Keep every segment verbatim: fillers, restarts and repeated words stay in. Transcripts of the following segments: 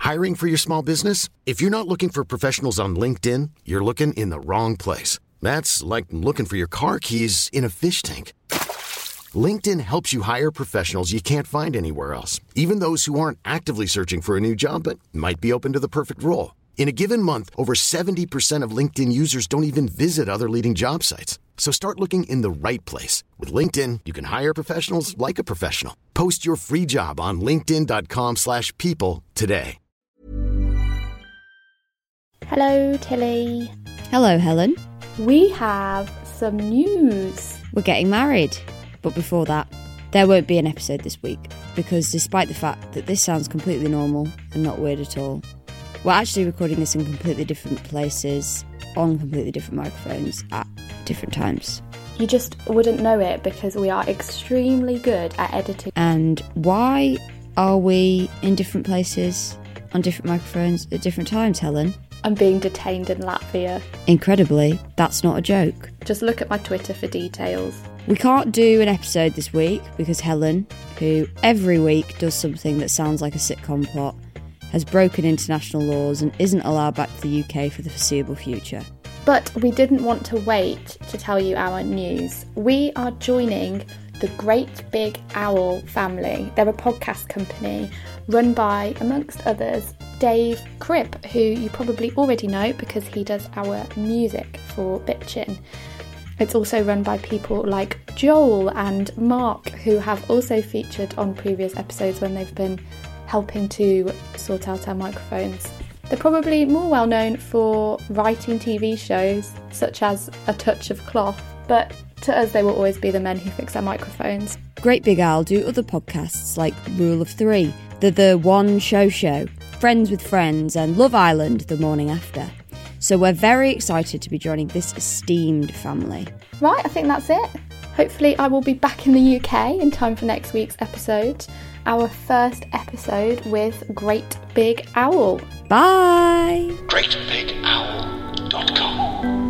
Hiring for your small business? If you're not looking for professionals on LinkedIn, you're looking in the wrong place. That's like looking for your car keys in a fish tank. LinkedIn helps you hire professionals you can't find anywhere else, even those who aren't actively searching for a new job but might be open to the perfect role. In a given month, over seventy percent of LinkedIn users don't even visit other leading job sites. So start looking in the right place. With LinkedIn, you can hire professionals like a professional. Post your free job on linkedin.com slash people today. Hello, Tilly. Hello, Helen. We have some news. We're getting married. But before that, there won't be an episode this week, because despite the fact that this sounds completely normal and not weird at all, we're actually recording this in completely different places, on completely different microphones, at different times. You just wouldn't know it because we are extremely good at editing. And why are we in different places, on different microphones, at different times, Helen? I'm being detained in Latvia. Incredibly, that's not a joke. Just look at my Twitter for details. We can't do an episode this week because Helen, who every week does something that sounds like a sitcom plot, has broken international laws and isn't allowed back to the U K for the foreseeable future. But we didn't want to wait to tell you our news. We are joining the Great Big Owl family. They're a podcast company run by, amongst others, Dave Cribb, who you probably already know because he does our music for Bitchin'. It's also run by people like Joel and Mark, who have also featured on previous episodes when they've been helping to sort out our microphones. They're probably more well known for writing T V shows, such as A Touch of Cloth, but to us they will always be the men who fix our microphones. Great Big Owl do other podcasts like Rule of Three, The The One Show Show, Friends with Friends, and Love Island the morning after. So we're very excited to be joining this esteemed family. Right, I think that's it. Hopefully I will be back in the U K in time for next week's episode. Our first episode with Great Big Owl. Bye! great big owl dot com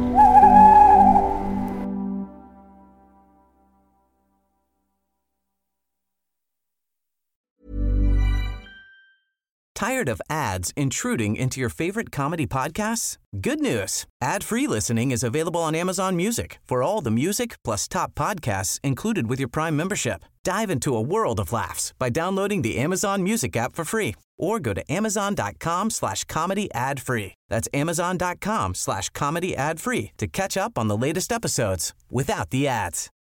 Tired of ads intruding into your favorite comedy podcasts? Good news. Ad-free listening is available on Amazon Music for all the music plus top podcasts included with your Prime membership. Dive into a world of laughs by downloading the Amazon Music app for free or go to amazon.com slash comedy ad free. That's amazon.com slash comedy ad free to catch up on the latest episodes without the ads.